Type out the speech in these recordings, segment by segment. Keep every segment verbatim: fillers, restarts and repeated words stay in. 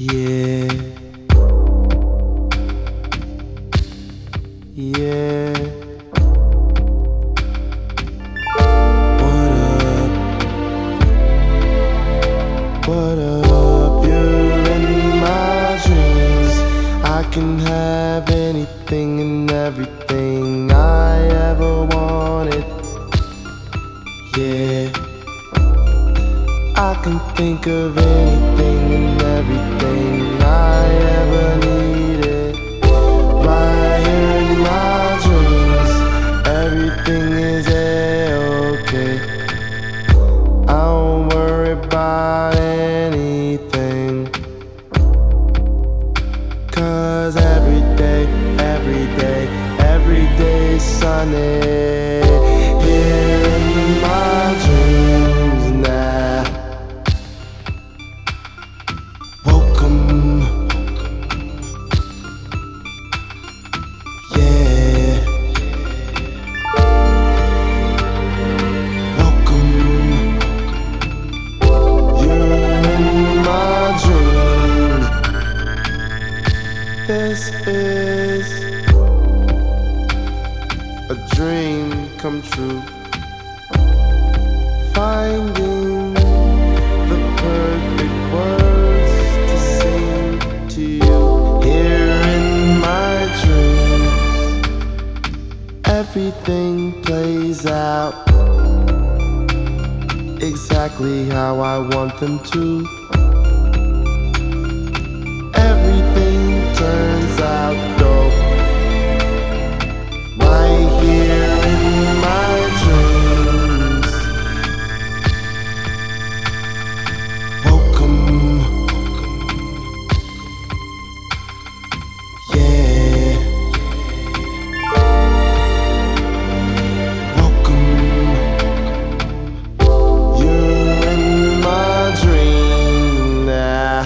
Yeah, yeah. What up? What up? You're in my dreams. I can have anything and everything I ever wanted. Yeah, I can think of anything and everything I ever needed. Right here in my dreams, everything is a-okay. I don't worry about anything, 'cause every day, every day, every day is sunny. Here in my dreams now. Welcome, yeah. Welcome, you're in my dreams. This is a dream come true. Finding the perfect words to sing to you. Here in my dreams, everything plays out exactly how I want them to. Everything turns out dope right here in my dreams. Welcome, yeah. Welcome, you're in my dream now.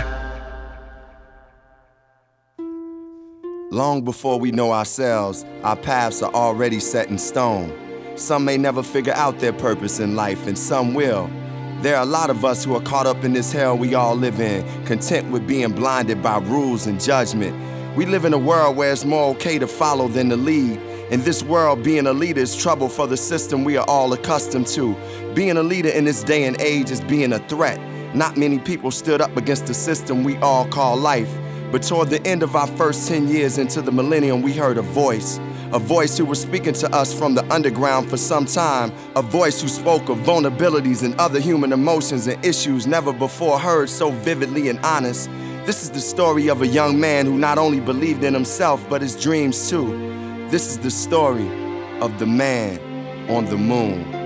Long before we know ourselves, our paths are already set in stone. Some may never figure out their purpose in life, and some will. There are a lot of us who are caught up in this hell we all live in, content with being blinded by rules and judgment. We live in a world where it's more okay to follow than to lead. In this world, being a leader is trouble for the system we are all accustomed to. Being a leader in this day and age is being a threat. Not many people stood up against the system we all call life. But toward the end of our first ten years into the millennium, we heard a voice. A voice who was speaking to us from the underground for some time. A voice who spoke of vulnerabilities and other human emotions and issues never before heard so vividly and honest. This is the story of a young man who not only believed in himself, but his dreams too. This is the story of the man on the moon.